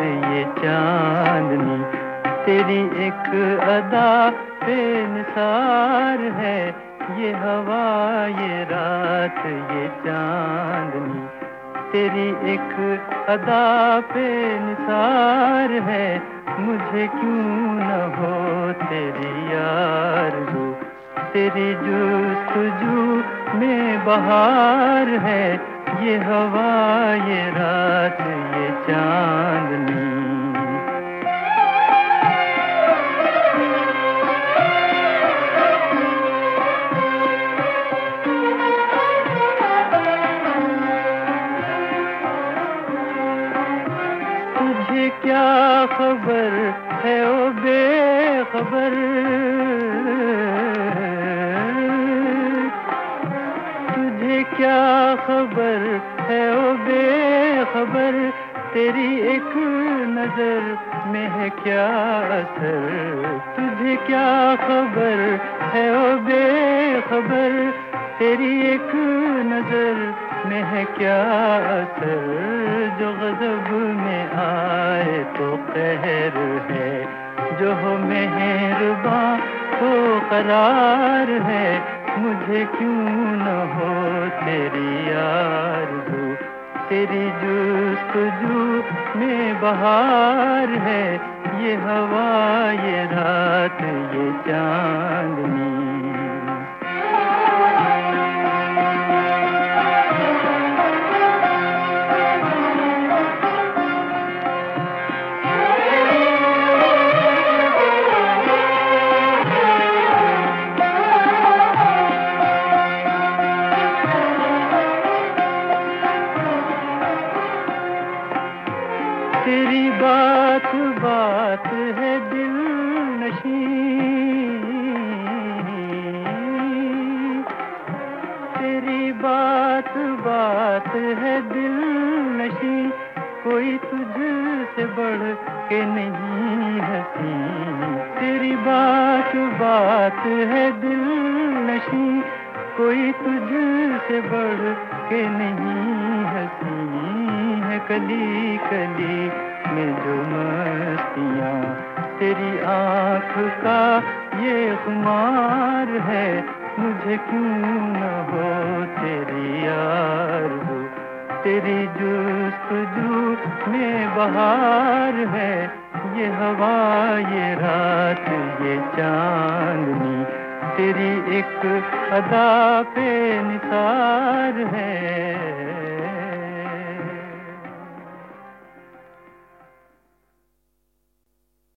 ये चांदनी, तेरी एक अदा पे निसार है ये हवा ये रात ये चांदनी, तेरी एक अदा पे निसार है, मुझे क्यों न हो तेरी आरज़ू, तेरी जुस्तजू में बहार है ये हवा ये रात ये चांदनी। तुझे क्या खबर है ओ बेखबर, तुझे क्या खबर है ओ बेखबर, तेरी एक नजर में है क्या असर, तुझे क्या खबर है ओ बेखबर, तेरी एक नजर में है क्या असर, जो गज़ब में आए तो कहर है, जो हो मेहरबां तो करार है, मुझे क्यों न हो तेरी आरज़ू, तेरी जुस्तजू में बहार है ये हवा ये रात ये चांदनी। तेरी बात बात है दिल नशी, तेरी बात बात है दिल नशी, कोई तुझसे बढ़ के नहीं हंसी, तेरी बात बात है दिल नशी, कोई तुझसे बढ़ के नहीं हंसी है, कली कली में जो मस्तियाँ तेरी आँख का ये खुमार है, मुझे क्यों न हो तेरी आरज़ू, तेरी जुस्तजू में बहार है ये हवा ये रात ये चांदनी, तेरी एक अदा पे निसार है।